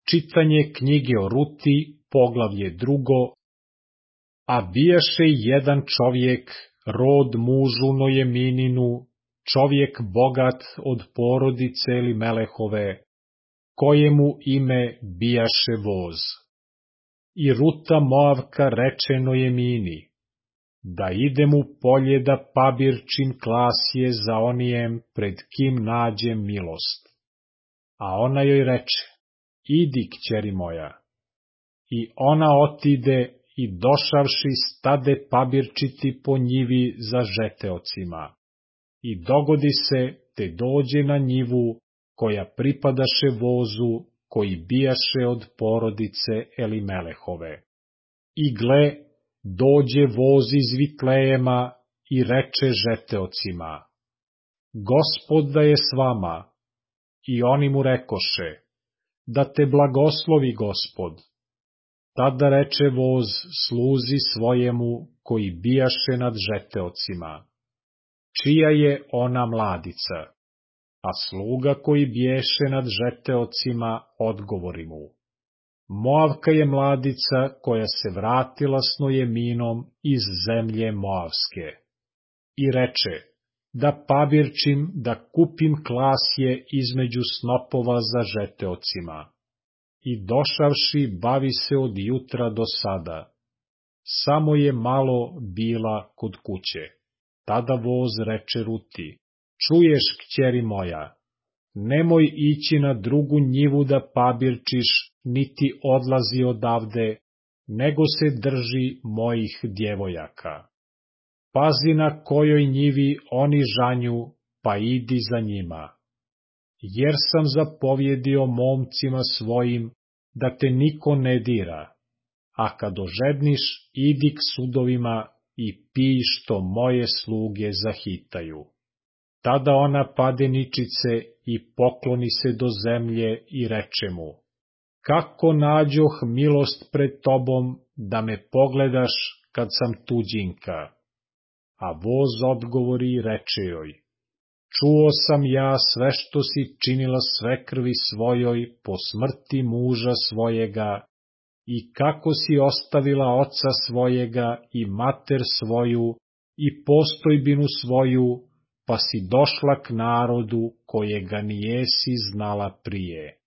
Čitanje knjige o Ruti, poglavlje 2. A bijaše jedan čovjek, rod mužu Nojemininu, čovjek bogat od porodice Elimelehove, kojemu ime bijaše Voz. I Ruta Moavka reče Nojemini, da idem u polje da pabirčim klasje za onijem pred kim nađem milost. A ona joj reče, idi, kćeri moja. I ona otide i došavši stade pabirčiti po njivi za žeteocima. I dogodi se, te dođe na njivu koja pripadaše Vozu, koji bijaše od porodice Elimelehove. I gle, dođe Voz iz Vitlejema i reče žeteocima, Gospod da je s vama. I oni mu rekoše, da te blagoslovi Gospod. Tada reče Voz sluzi svojemu koji bijaše nad žeteocima, čija je ona mladica? A sluga koji biješe nad žeteocima odgovori mu, Moavka je mladica koja se vratila s Nojeminom iz zemlje Moavske. I reče, da pabirčim, da kupim klasje između snopova za žeteocima. I došavši bavi se od jutra do sada. Samo je malo bila kod kuće. Tada Voz reče Ruti, čuješ, kćeri moja, nemoj ići na drugu njivu da pabirčiš, niti odlazi odavde, nego se drži mojih djevojaka. Pazi na kojoj njivi oni žanju, pa idi za njima. Jer sam zapovjedio momcima svojim da te niko ne dira, a kad ožedniš, idi k sudovima i pij što moje sluge zahitaju. Tada ona pade ničice i pokloni se do zemlje i reče mu, kako nađoh milost pred tobom da me pogledaš kad sam tuđinka? A Voz odgovori i reče joj, čuo sam ja sve što si činila svekrvi svojoj po smrti muža svojega i kako si ostavila oca svojega i mater svoju i postojbinu svoju, pa si došla k narodu kojega nijesi znala prije.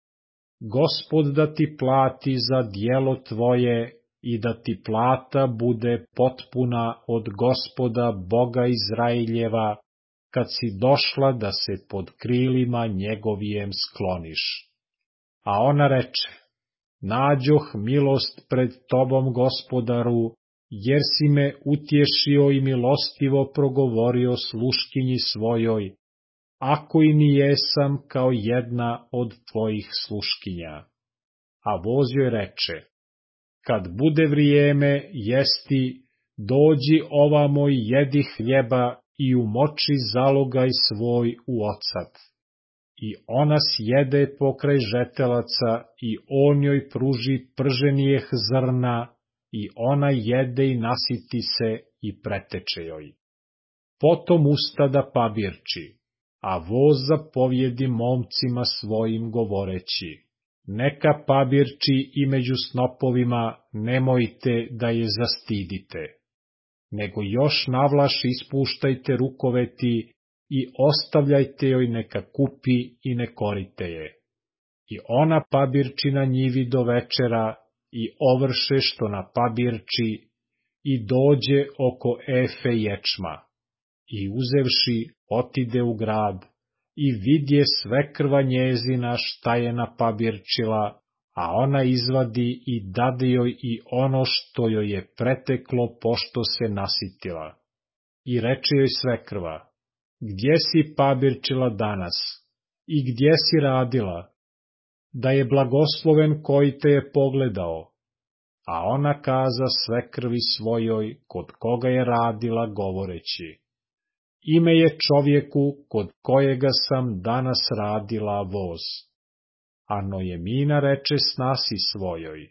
Gospod da ti plati za djelo tvoje i da ti plata bude potpuna od Gospoda Boga Izraeljeva, kad si došla da se pod krilima njegovijem skloniš. A ona reče, nađoh milost pred tobom, Gospodaru, jer si me utješio i milostivo progovorio sluškinji svojoj, ako i nijesam kao jedna od tvojih sluškinja. A Voz joj reče, kad bude vrijeme jesti, dođi ovamo i jedi hljeba i umoči zalogaj svoj u ocat. I ona sjede pokraj žetelaca i on joj pruži prženijeh zrna i ona jede i nasiti se i preteče joj. Potom ustada pabirči, a Voz zapovjedi momcima svojim govoreći, neka pabirči i među snopovima, nemojte da je zastidite, nego još navlaš ispuštajte rukoveti i ostavljajte joj neka kupi i ne korite je. I ona pabirči na njivi do večera i ovrše što na pabirči i dođe oko efe ječma. I uzevši otide u grad i vidje svekrva njezina šta je napabirčila, a ona izvadi i dade joj i ono što joj je preteklo pošto se nasitila. I reče joj svekrva, gdje si pabirčila danas i gdje si radila? Da je blagosloven koji te je pogledao. A ona kaza svekrvi svojoj kod koga je radila govoreći, ime je čovjeku kod kojega sam danas radila Voz. A Nojemina reče snasi svojoj,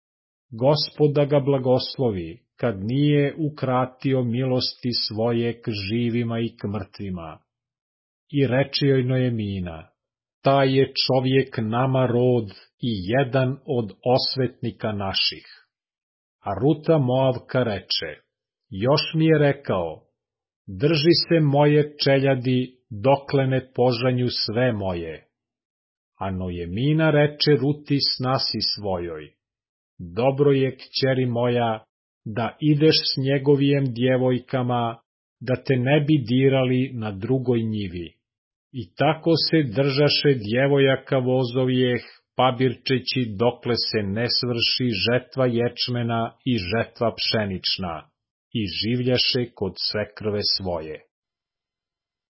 Gospod da ga blagoslovi, kad nije ukratio milosti svoje k živima i k mrtvima. I reče joj Nojemina, taj je čovjek nama rod i jedan od osvetnika naših. A Ruta Moavka reče, još mi je rekao, drži se moje čeljadi, dokle ne požanju sve moje. A Nojemina reče Ruti snasi svojoj, dobro je, kćeri moja, da ideš s njegovijem djevojkama, da te ne bi dirali na drugoj njivi. I tako se držaše djevojaka vozovijeh, pabirčeći dokle se ne svrši žetva ječmena i žetva pšenična, i življaše kod svekrve svoje.